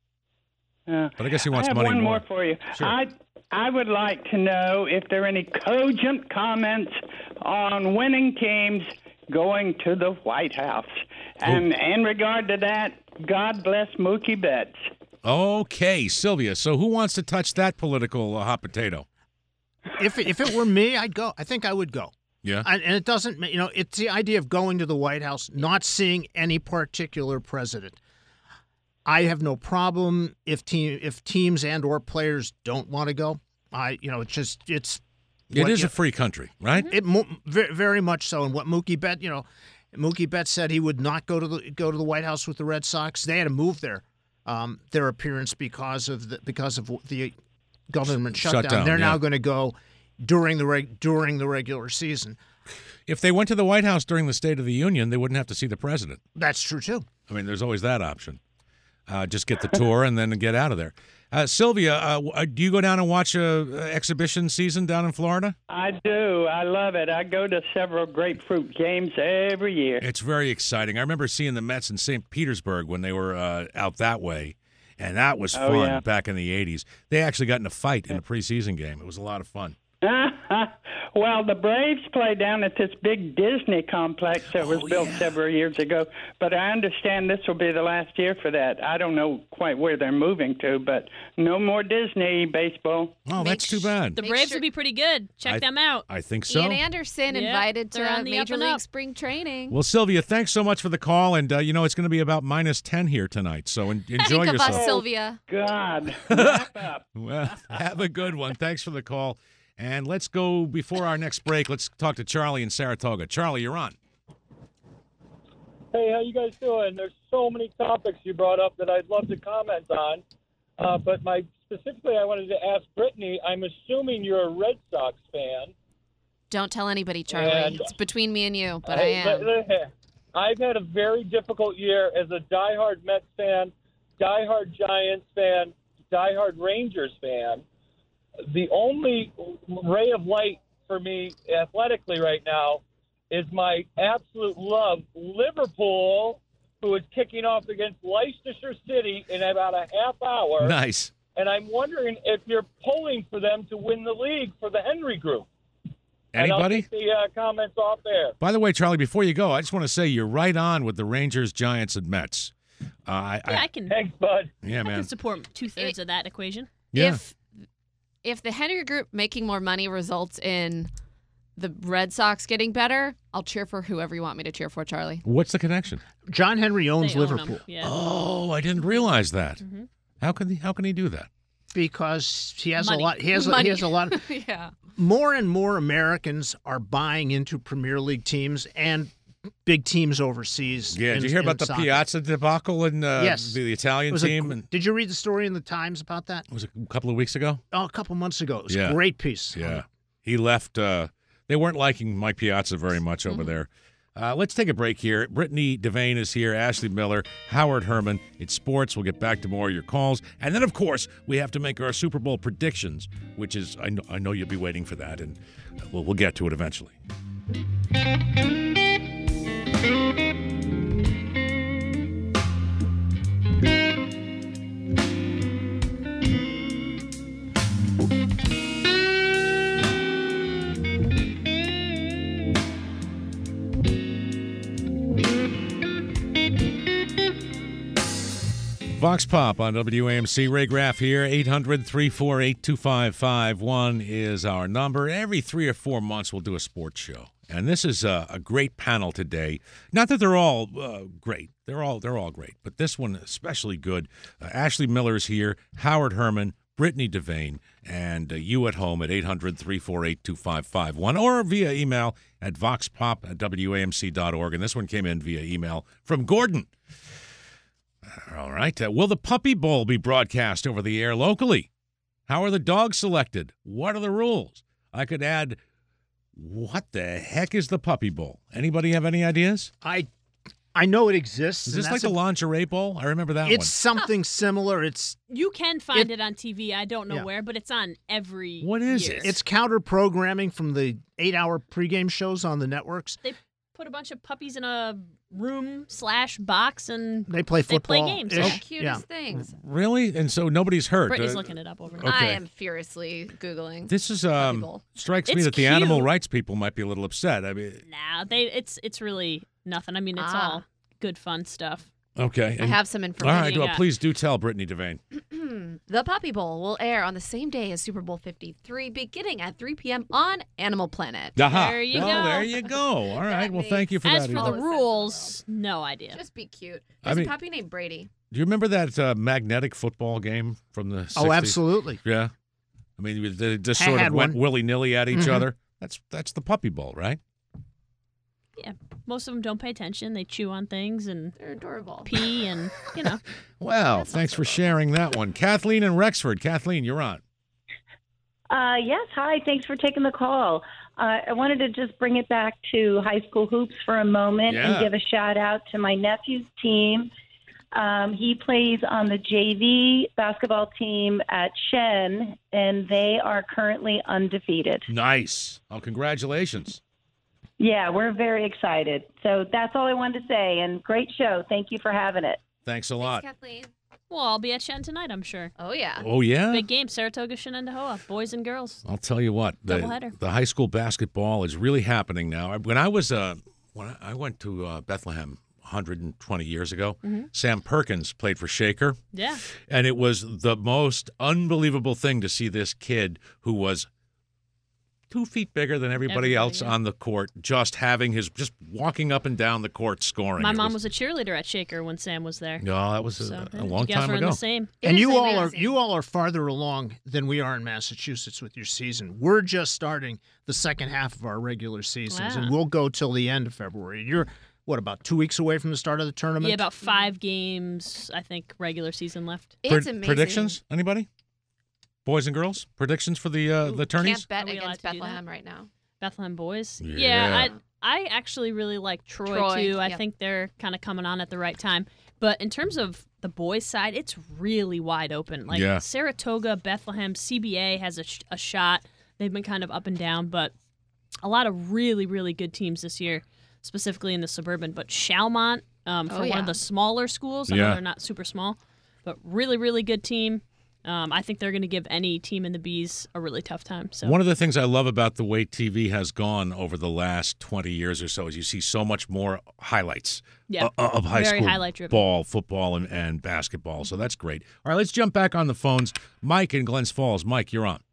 Uh, But I guess he wants I have money one more. more for you. Sure. I I would like to know if there are any cogent comments on winning teams going to the White House. And in regard to that, God bless Mookie Betts. Okay, Sylvia. So who wants to touch that political uh, hot potato? If if it were me, I'd go. I think I would go. Yeah. I, and it doesn't, you know, it's the idea of going to the White House, not seeing any particular president. I have no problem if team if teams and or players don't want to go. I, you know, it's just it's. It what is you- a free country, right? It mo- very, very much so. And what Mookie Bet, you know, Mookie Betts said he would not go to the go to the White House with the Red Sox. They had to move their um, their appearance because of the because of the government shutdown. Shutdown, They're yeah. now going to go during the reg- during the regular season. If they went to the White House during the State of the Union, they wouldn't have to see the president. That's true too. I mean, there's always that option. Uh, just get the tour and then get out of there. Uh, Sylvia, uh, w- uh, do you go down and watch a, a exhibition season down in Florida? I do. I love it. I go to several grapefruit games every year. It's very exciting. I remember seeing the Mets in Saint Petersburg when they were uh, out that way, and that was Oh, fun yeah. back in the eighties. They actually got in a fight in a preseason game. It was a lot of fun. Well, the Braves play down at this big Disney complex that was Oh, built yeah. several years ago, but I understand this will be the last year for that. I don't know quite where they're moving to, but no more Disney baseball. Oh, Make that's too sh- bad. The Make Braves sure- would be pretty good. Check I- them out. I think so. Ian Anderson Yeah, invited they're to on the up Major and League up. Spring Training. Well, Sylvia, thanks so much for the call, and uh, you know it's going to be about minus ten here tonight, so en- enjoy Think of yourself. us, Sylvia. God, wrap up. Well, have a good one. Thanks for the call. And let's go, before our next break, let's talk to Charlie in Saratoga. Charlie, you're on. Hey, how you guys doing? There's so many topics you brought up that I'd love to comment on, uh, but my specifically, I wanted to ask Brittany. I'm assuming you're a Red Sox fan. Don't tell anybody, Charlie. And- it's between me and you, but I am. I've had a very difficult year as a diehard Mets fan, diehard Giants fan, diehard Rangers fan. The only ray of light for me athletically right now is my absolute love, Liverpool, who is kicking off against Leicester City in about a half hour. Nice. And I'm wondering if you're pulling for them to win the league for the Henry Group. And I'll Anybody? take the uh, comments off there. By the way, Charlie, before you go, I just want to say you're right on with the Rangers, Giants, and Mets. Uh, I, Yeah, I I, can. Thanks, bud. yeah, I man. can support two thirds of that equation. Yeah. If if the Henry Group making more money results in the Red Sox getting better, I'll cheer for whoever you want me to cheer for, Charlie. What's the connection? John Henry owns They own 'em, Liverpool Yeah. Oh, I didn't realize that. Mm-hmm. How can he? How can he do that? because he has Money. a lot. He has. A, Money. he has a lot. Of, yeah. more and more Americans are buying into Premier League teams and big teams overseas. Yeah, in- did you hear in about the soccer. Piazza debacle in uh, Yes. the, the It Italian was a team? gr- and did you read the story in the Times about that? it was a couple of weeks ago. Oh, a couple months ago. It was Yeah. a great piece. Yeah, he left. Uh, they weren't liking Mike Piazza very much over there. Uh, let's take a break here. Brittany Devane is here, Ashley Miller, Howard Herman. It's sports. We'll get back to more of your calls. And then, of course, we have to make our Super Bowl predictions, which is, I know, I know you'll be waiting for that, and we'll, we'll get to it eventually. Vox Pop on W A M C. Ray Graff here. eight hundred, three four eight, two five five one is our number. Every three or four months, we'll do a sports show. And this is a, a great panel today. Not that they're all uh, great. They're all they're all great. But this one especially good. Uh, Ashley Miller's here. Howard Herman. Brittany Devane. And uh, you at home at eight hundred, three four eight, two five five one. Or via email at voxpop at W A M C dot org. And this one came in via email from Gordon. All right. Uh, will the Puppy Bowl be broadcast over the air locally? How are the dogs selected? What are the rules? I could add, what the heck is the Puppy Bowl? Anybody have any ideas? I, I know it exists. Is and this like that's the a- lingerie bowl? I remember that It's one. something similar. It's You can find It- it, on T V. I don't know Yeah. where, but it's on every. What is year. it? it's counter programming from the eight-hour pregame shows on the networks. They put a bunch of puppies in a room slash box and They play They play football. games. The ish. cutest Yeah. things. Really? And so nobody's hurt. Brittany's Uh, looking it up over Okay. here. I am furiously Googling. This is Puppy um Bowl. strikes me It's that the animal cute. rights people might be a little upset. I mean, Nah, they it's it's really nothing. I mean, it's Ah. all good fun stuff. okay. I And- have some all information. right. you Well, got? please do tell Brittany Devane. The Puppy Bowl will air on the same day as Super Bowl fifty-three, beginning at three p.m. on Animal Planet. Aha. There you well, go. there you go. All right. That Well, thank you for As that. for All the the email. sense rules, no idea. Just be cute. I There's mean- a puppy named Brady. Do you remember that uh, magnetic football game from the sixties? Oh, absolutely. Yeah. I mean, they just I sort had of went one. willy-nilly at each Mhm. other. That's that's the Puppy Bowl, right? Yeah, most of them don't pay attention. They chew on things and They're adorable. pee and you know. Well, thanks for sharing that one. Kathleen in Rexford. Kathleen, you're on. Uh, yes, hi. Thanks for taking the call. Uh, I wanted to just bring it back to high school hoops for a moment Yeah. and give a shout out to my nephew's team. Um, he plays on the J V basketball team at Shen, and they are currently undefeated. Nice. Oh, congratulations. Yeah, we're very excited. So that's all I wanted to say, and great show. Thank you for having it. Thanks a lot. Thanks, Kathleen. Well, I'll be at Shen tonight, I'm sure. Oh, yeah. Oh, yeah? Big game, Saratoga, Shenandoah, boys and girls. I'll tell you what. The, Doubleheader. the high school basketball is really happening now. When I was uh, when I went to uh, Bethlehem one hundred twenty years ago, Mhm. Sam Perkins played for Shaker. Yeah. And it was the most unbelievable thing to see this kid who was two feet bigger than everybody, Everybody, else yeah. on the court, just having his, just walking up and down the court scoring. My It mom was a cheerleader at Shaker when Sam was there. No, that was a, So, a yeah, long you guys time were in ago. the same. It and is you all are amazing. you all are farther along than we are in Massachusetts with your season. We're just starting the second half of our regular seasons, Wow. and we'll go till the end of February. You're what about two weeks away from the start of the tournament? Yeah, about five games, I think, regular season left. It's Pred- amazing. Predictions? Anybody? Boys and girls, predictions for the uh, the tourneys? Can't bet Are we allowed against to do that? Bethlehem right now. Bethlehem boys. Yeah. I I actually really like Troy, Troy, too. I yep. think they're kind of coming on at the right time. But in terms of the boys' side, it's really wide open. Like Yeah. Saratoga, Bethlehem, C B A has a, sh- a shot. They've been kind of up and down, but a lot of really, really good teams this year, specifically in the suburban. But Chalmont, um, for Oh, one yeah. of the smaller schools, I Yeah. know they're not super small, but really, really good team. Um, I think they're going to give any team in the B's a really tough time. So One of the things I love about the way T V has gone over the last twenty years or so is you see so much more highlights Yeah. uh, of high Very school highlight-driven. ball, football, and, and basketball. So that's great. All right, let's jump back on the phones. Mike in Glens Falls. Mike, you're on.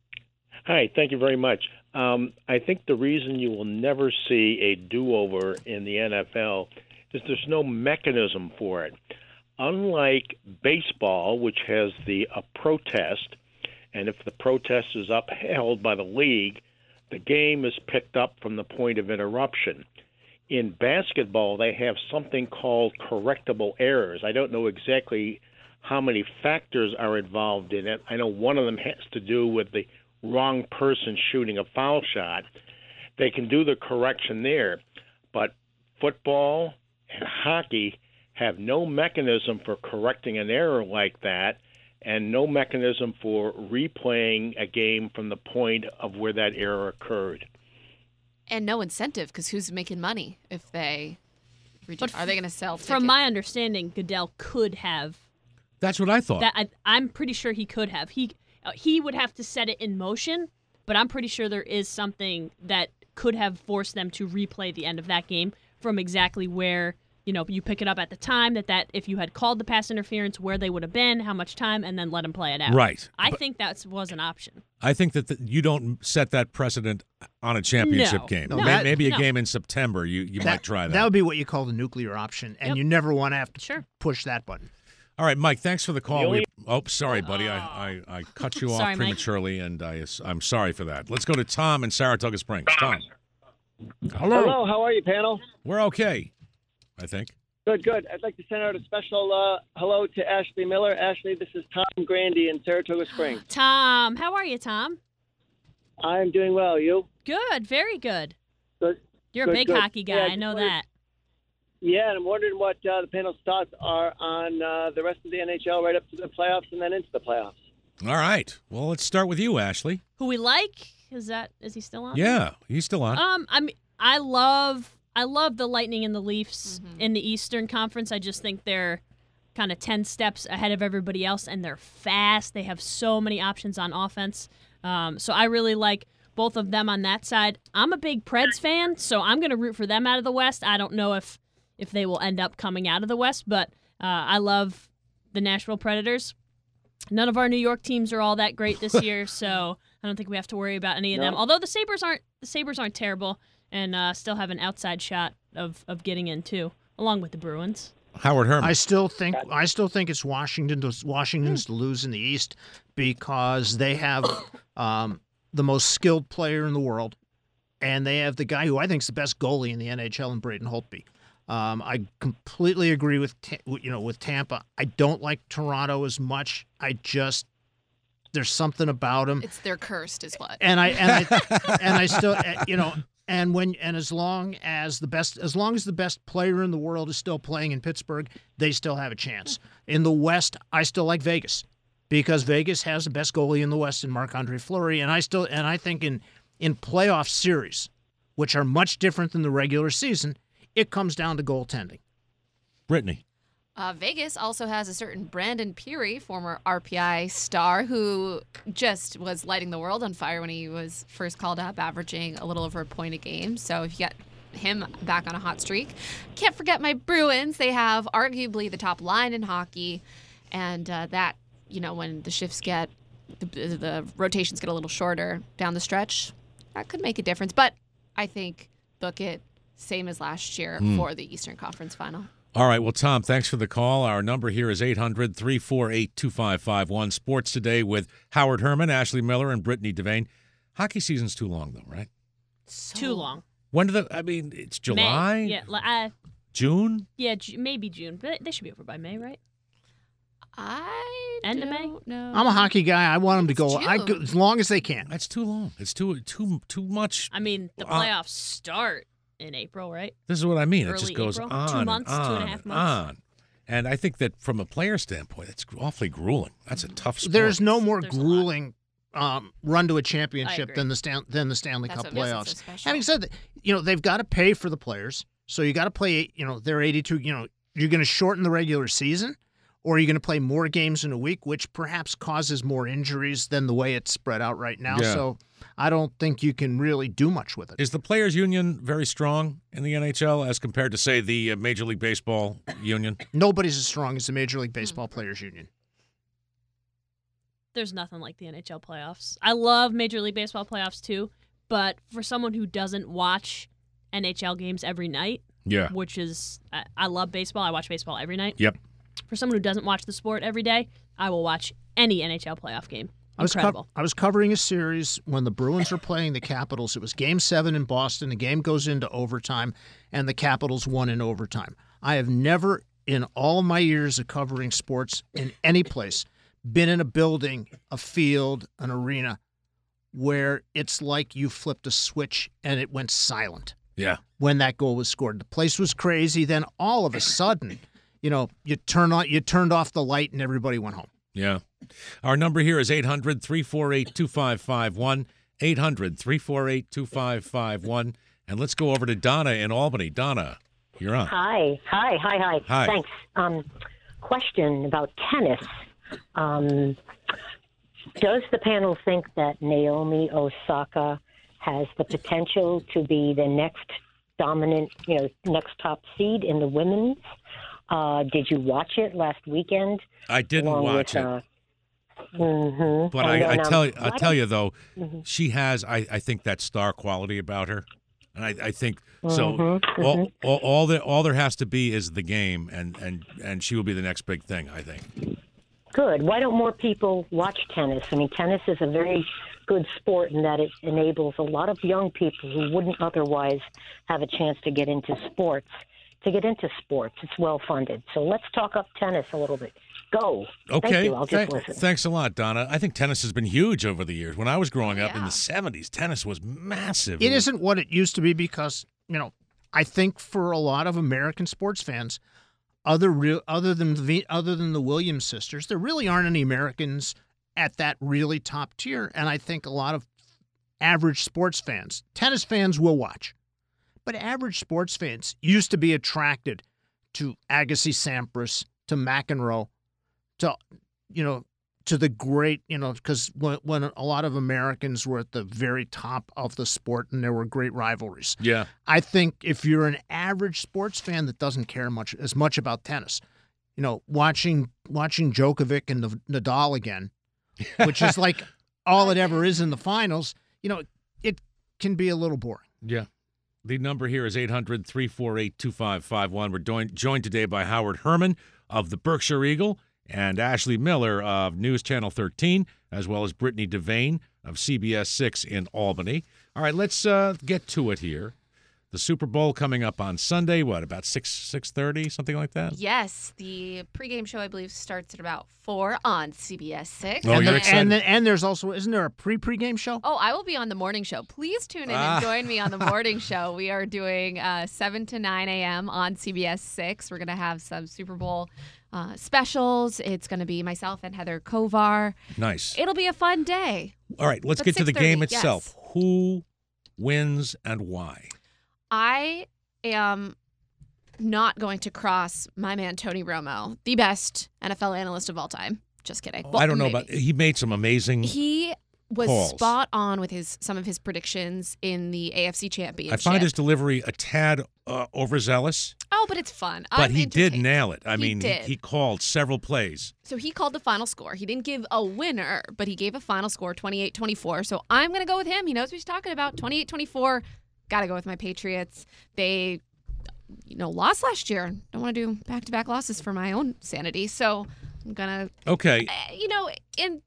Hi, thank you very much. Um, I think the reason you will never see a do-over in the N F L is there's no mechanism for it. Unlike baseball, which has the a protest, and if the protest is upheld by the league, the game is picked up from the point of interruption. In basketball, they have something called correctable errors. I don't know exactly how many factors are involved in it. I know one of them has to do with the wrong person shooting a foul shot. They can do the correction there, but football and hockey have no mechanism for correcting an error like that and no mechanism for replaying a game from the point of where that error occurred. And no incentive, because who's making money if they reject? But Are they going to sell From tickets? my understanding, Goodell could have. That's what I thought. That I, I'm pretty sure he could have. He uh, he would have to set it in motion, but I'm pretty sure there is something that could have forced them to replay the end of that game from exactly where, you know, you pick it up at the time that, that if you had called the pass interference, where they would have been, how much time, and then let them play it out. Right. I But- think that was an option. I think that the, you don't set that precedent on a championship No. game. No, May- that- Maybe a no. game in September, you, you might try that. That would be what you call the nuclear option, and Yep. you never want to have to Sure. push that button. All right, Mike, thanks for the call. The only- We, oh, sorry, buddy. I, I, I cut you off Sorry, Mike. prematurely, and I, I'm sorry for that. Let's go to Tom in Saratoga Springs. Tom. Hello, how are you, panel? We're okay, I think. Good, good. I'd like to send out a special uh, hello to Ashley Miller. Ashley, this is Tom Grandy in Saratoga Springs. Tom, how are you, Tom? I'm doing well. You? Good, very good. Good. You're a Good, big good. hockey guy. Yeah, I I just know wanted- that. Yeah, and I'm wondering what uh, the panel's thoughts are on uh, the rest of the N H L right up to the playoffs and then into the playoffs. All right. Well, let's start with you, Ashley. Who we like? Is that is he still on? Yeah, he's still on. Um, I mean, I love I love the Lightning and the Leafs in the Eastern Conference. I just think they're kind of ten steps ahead of everybody else, and they're fast. They have so many options on offense. Um, so I really like both of them on that side. I'm a big Preds fan, so I'm going to root for them out of the West. I don't know if if they will end up coming out of the West, but uh, I love the Nashville Predators. None of our New York teams are all that great this year, so I don't think we have to worry about any of them. No. Although the Sabres aren't the Sabres aren't terrible and uh, still have an outside shot of, of getting in too, along with the Bruins. Howard Herman. I still think I still think it's Washington to, Washington's to lose in the East because they have um, the most skilled player in the world, and they have the guy who I think is the best goalie in the N H L, in Braden Holtby. Um, I completely agree with Ta- you know with Tampa. I don't like Toronto as much. I just there's something about them, It's they're cursed, is what. and I and I and I still uh, you know. And when and as long as the best as long as the best player in the world is still playing in Pittsburgh, they still have a chance. In the West, I still like Vegas because Vegas has the best goalie in the West in Marc-Andre Fleury, and I still and I think in in playoff series, which are much different than the regular season, it comes down to goaltending. Brittany. Uh, Vegas also has a certain Brandon Peary, former R P I star, who just was lighting the world on fire when he was first called up, averaging a little over a point a game. So if you got him back on a hot streak. Can't forget my Bruins. They have arguably the top line in hockey, and uh, that, you know, when the shifts get, the, the rotations get a little shorter down the stretch, that could make a difference. But I think book it same as last year Hmm. for the Eastern Conference Final. All right. Well, Tom, thanks for the call. Our number here is eight hundred, three four eight, two five five one. Sports Today with Howard Herman, Ashley Miller, and Brittany Devane. Hockey season's too long, though, right? So Too long. When do the, I mean, it's July? May. Yeah, li- uh, June? yeah, Ju- maybe June, but they should be over by May, right? I End of don't May? know. I'm a hockey guy. I want them to go I, June. as long as they can. That's too long. It's too too too much. I mean, the Uh, playoffs start in April, right? This is what I mean. It Early just goes April? on Two months, and two on and a half and months. on. And I think that from a player standpoint, it's awfully grueling. That's a tough sport. There's no more There's a lot. grueling um, run to a I championship agree. than the Stan- than the Stanley That's Cup what makes it so playoffs. special. Having said that, you know they've got to pay for the players, so you got to play. You know they're eighty-two. You know you're going to shorten the regular season, or you're going to play more games in a week, which perhaps causes more injuries than the way it's spread out right now. Yeah. So I don't think you can really do much with it. Is the players' union very strong in the N H L as compared to, say, the uh, Major League Baseball union? Nobody's as strong as the Major League Baseball Players Union. There's nothing like the N H L playoffs. I love Major League Baseball playoffs too, but for someone who doesn't watch N H L games every night, Yeah. which is I, I love baseball. I watch baseball every night. Yep. For someone who doesn't watch the sport every day, I will watch any N H L playoff game. I was, Incredible. co- I was covering a series when the Bruins were playing the Capitals. It was Game seven in Boston. The game goes into overtime, and the Capitals won in overtime. I have never, in all of my years of covering sports in any place, been in a building, a field, an arena, where it's like you flipped a switch and it went silent Yeah. when that goal was scored. The place was crazy. Then all of a sudden, you know, you turn on, you turned off the light and everybody went home. Yeah. Our number here is eight hundred, three four eight, two five five one, eight hundred, three four eight, two five five one. And let's go over to Donna in Albany. Donna, you're on. Hi, hi, hi, hi. Hi. Thanks. Um, question about tennis. Um, does the panel think that Naomi Osaka has the potential to be the next dominant, you know, next top seed in the women's? Uh, did you watch it last weekend? I didn't Along watch with, it. Uh, mm-hmm. But And I, I then, um, tell you, I why tell don't- you though, Mhm. she has. I, I think that star quality about her, and I, I think so. Mhm, All, mhm. all, all there, all there has to be is the game, and and and she will be the next big thing. I think. Good. Why don't more people watch tennis? I mean, tennis is a very good sport in that it enables a lot of young people who wouldn't otherwise have a chance to get into sports to get into sports. It's well funded. So let's talk up tennis a little bit. Go. Okay. Thank you. I'll just Tha- listen. Thanks a lot, Donna. I think tennis has been huge over the years. When I was growing up in the seventies, tennis was massive. It was- isn't what it used to be because, you know, I think for a lot of American sports fans, other real other than the other than the Williams sisters, there really aren't any Americans at that really top tier. And I think a lot of average sports fans, tennis fans will watch, but average sports fans used to be attracted to Agassi, Sampras, to McEnroe, to you know, to the great, you know, because when, when a lot of Americans were at the very top of the sport and there were great rivalries. Yeah. I think if you're an average sports fan that doesn't care much as much about tennis, you know, watching watching Djokovic and N- Nadal again, which is like all it ever is in the finals, you know, it can be a little boring. Yeah. The number here is eight hundred, three four eight, two five five one. We're joined, joined today by Howard Herman of the Berkshire Eagle and Ashley Miller of News Channel thirteen, as well as Brittany Devane of C B S six in Albany. All right, let's uh, get to it here. The Super Bowl coming up on Sunday, what, about six, six thirty, something like that? Yes, the pregame show, I believe, starts at about four on C B S six. Oh, and, you're the- excited. and, then, and there's also, isn't there a pre-pregame show? Oh, I will be on the morning show. Please tune in Ah. and join me on the morning show. We are doing uh, seven to nine a.m. on C B S six. We're going to have some Super Bowl uh, specials. It's going to be myself and Heather Kovar. Nice. It'll be a fun day. All right, let's But get to the six thirty, game itself. yes. Who wins and why? I am not going to cross my man Tony Romo, the best N F L analyst of all time. Just kidding. Well, I don't know maybe. about. He made some amazing. He was calls. spot on with his some of his predictions in the A F C Championship. I find his delivery a tad uh, overzealous, Oh, but it's fun. but I'm he did entertained. nail it. I He mean, did. He, he called several plays. So he called the final score. He didn't give a winner, but he gave a final score, twenty-eight twenty-four. So I'm going to go with him. He knows what he's talking about. twenty-eight twenty-four. Got to go with my Patriots. They, you know, lost last year. Don't want to do back-to-back losses for my own sanity. So I'm going to, Okay. you know, and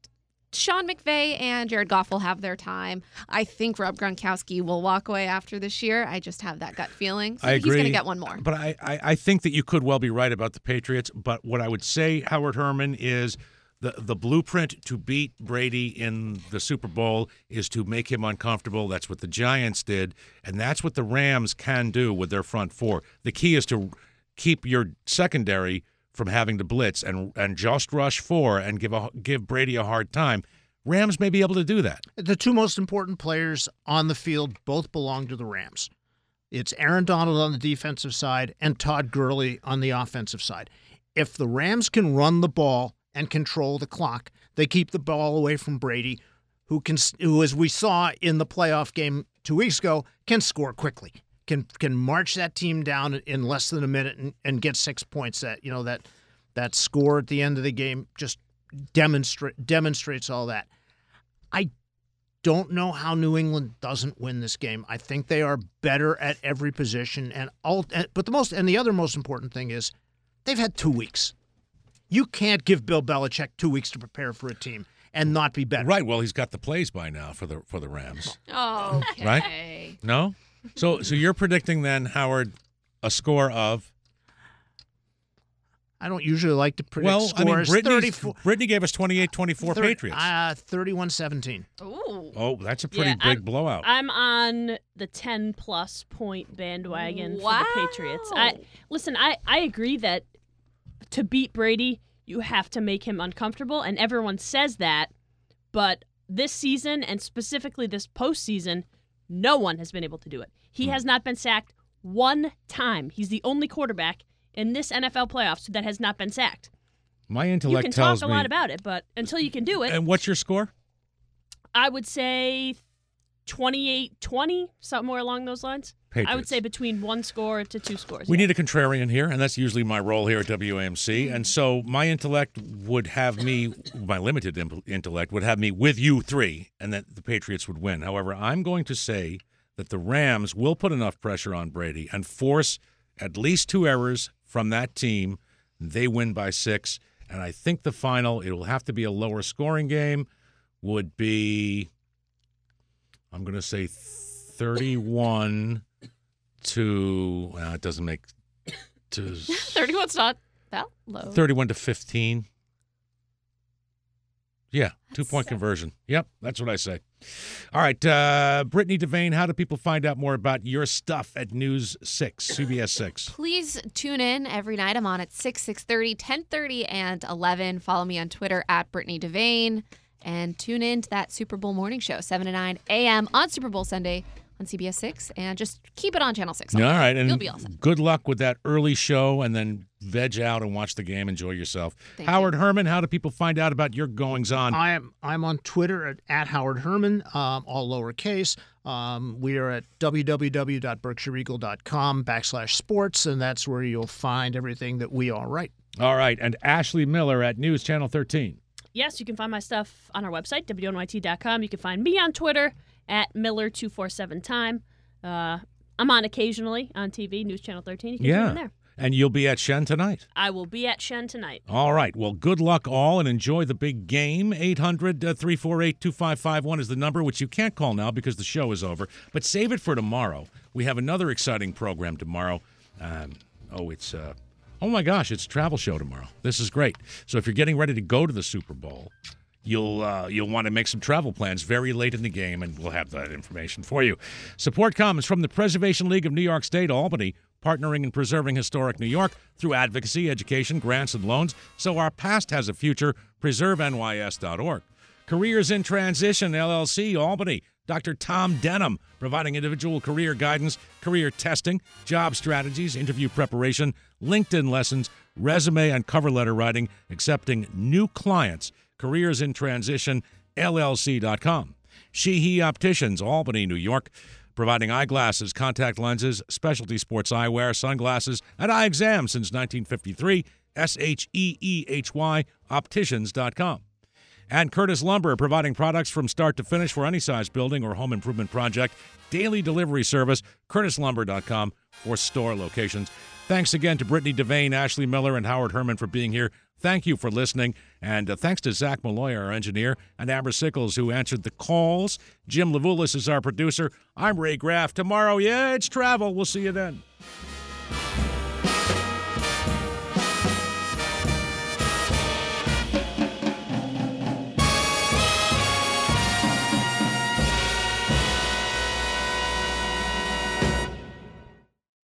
Sean McVay and Jared Goff will have their time. I think Rob Gronkowski will walk away after this year. I just have that gut feeling. So I I agree. He's going to get one more. But I, I, I think that you could well be right about the Patriots. But what I would say, Howard Herman, is the, the blueprint to beat Brady in the Super Bowl is to make him uncomfortable. That's what the Giants did, and that's what the Rams can do with their front four. The key is to keep your secondary from having to blitz and and just rush four and give a, give Brady a hard time. Rams may be able to do that. The two most important players on the field both belong to the Rams. It's Aaron Donald on the defensive side and Todd Gurley on the offensive side. If the Rams can run the ball and control the clock, they keep the ball away from Brady, who can, who as we saw in the playoff game two weeks ago, can score quickly. Can can march that team down in less than a minute and, and get six points. That you know that that score at the end of the game just demonstrate demonstrates all that. I don't know how New England doesn't win this game. I think they are better at every position, and all. But the most and the other most important thing is they've had two weeks. You can't give Bill Belichick two weeks to prepare for a team and not be better. Right. Well, he's got the plays by now for the for the Rams. Oh, okay. Right? No. So, so you're predicting then, Howard, a score of? I don't usually like to predict well, scores. I mean, Brittany, thirty-four Brittany gave us twenty-eight twenty-four thirty Patriots. Uh, thirty-one seventeen. Ooh. Oh, that's a pretty Yeah, big I'm- blowout. I'm on the ten plus point bandwagon Wow. for the Patriots. I listen, I, I agree that to beat Brady, you have to make him uncomfortable, and everyone says that, but this season and specifically this postseason, no one has been able to do it. He Hmm. has not been sacked one time. He's the only quarterback in this N F L playoffs that has not been sacked. My You intellect can tells talk a me. lot about it, but until you can do it, And what's your score? I would say twenty-eight twenty, somewhere along those lines. I would Patriots. say between one score to two scores. We yeah. need a contrarian here, and that's usually my role here at W A M C. And so my intellect would have me, my limited im- intellect would have me with you three, and that the Patriots would win. However, I'm going to say that the Rams will put enough pressure on Brady and force at least two errors from that team. They win by six, and I think the final, it will have to be a lower scoring game, would be, I'm going to say thirty-one to, well, it doesn't make, to thirty-one's not that low. thirty-one to fifteen. Yeah, two-point conversion. Yep, that's what I say. All right, uh, Brittany Devane, how do people find out more about your stuff at News six, C B S six? Please tune in every night. I'm on at six, six thirty, ten thirty, and eleven. Follow me on Twitter at Brittany Devane. And tune in to that Super Bowl morning show, seven to nine a.m. on Super Bowl Sunday on C B S six. And just keep it on Channel six. All right, and You'll be all set. good luck with that early show, and then veg out and watch the game. Enjoy yourself. Thank Howard Herman, how do people find out about your goings-on? I am I'm on Twitter at, at Howard Herman, um, all lowercase. Um, we are at www.berkshireeagle.com backslash sports, and that's where you'll find everything that we all write. All right, and Ashley Miller at News Channel thirteen. Yes, you can find my stuff on our website, W N Y T dot com. You can find me on Twitter at Miller two four seven time. Uh, I'm on occasionally on T V, News Channel thirteen. You can tune in Yeah, there. and you'll be at Shen tonight. I will be at Shen tonight. All right. Well, good luck all and enjoy the big game. eight hundred, three four eight, two five five one is the number, which you can't call now because the show is over. But save it for tomorrow. We have another exciting program tomorrow. Um, oh, it's, uh, oh my gosh, it's a travel show tomorrow. This is great. So if you're getting ready to go to the Super Bowl, You'll uh, you'll want to make some travel plans very late in the game, and we'll have that information for you. Support comes from the Preservation League of New York State, Albany, partnering and preserving historic New York through advocacy, education, grants, and loans, so our past has a future. preserve N Y S dot org. Careers in Transition, L L C, Albany. Doctor Tom Denham, providing individual career guidance, career testing, job strategies, interview preparation, LinkedIn lessons, resume and cover letter writing, accepting new clients. Careers in Transition, L L C dot com. Sheehy Opticians, Albany, New York, providing eyeglasses, contact lenses, specialty sports eyewear, sunglasses, and eye exams since nineteen fifty-three. S H E E H Y, opticians dot com. And Curtis Lumber, providing products from start to finish for any size building or home improvement project. Daily delivery service, curtis lumber dot com for store locations. Thanks again to Brittany Devane, Ashley Miller, and Howard Herman for being here. Thank you for listening. And uh, thanks to Zach Malloy, our engineer, and Amber Sickles, who answered the calls. Jim Levulis is our producer. I'm Ray Graff. Tomorrow, yeah, it's travel. We'll see you then.